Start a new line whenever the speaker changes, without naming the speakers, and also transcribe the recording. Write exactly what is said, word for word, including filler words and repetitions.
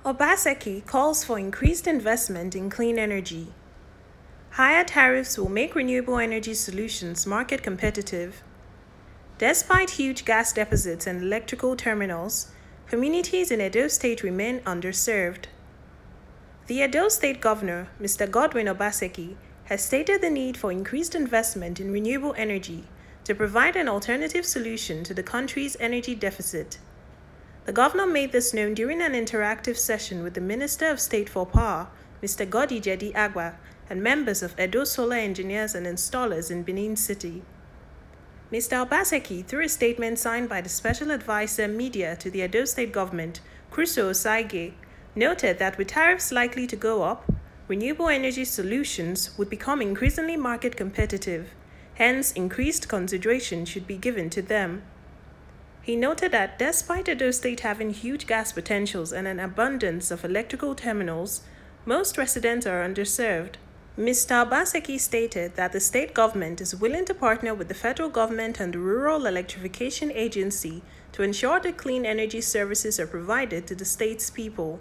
Obaseki calls for increased investment in clean energy. Higher tariffs will make renewable energy solutions market competitive. Despite huge gas deposits and electrical terminals, communities in Edo State remain underserved. The Edo State Governor, Mister Godwin Obaseki, has stated the need for increased investment in renewable energy to provide an alternative solution to the country's energy deficit. The governor made this known during an interactive session with the Minister of State for Power, Mister Godi Jedi Agba, and members of Edo Solar Engineers and Installers in Benin City. Mister Obaseki, through a statement signed by the Special Advisor Media to the Edo State Government, Crusoe Osaige, noted that with tariffs likely to go up, renewable energy solutions would become increasingly market competitive, hence increased consideration should be given to them. He noted that despite Edo State having huge gas potentials and an abundance of electrical terminals, most residents are underserved. Mister Obaseki stated that the state government is willing to partner with the federal government and the Rural Electrification Agency to ensure that clean energy services are provided to the state's people.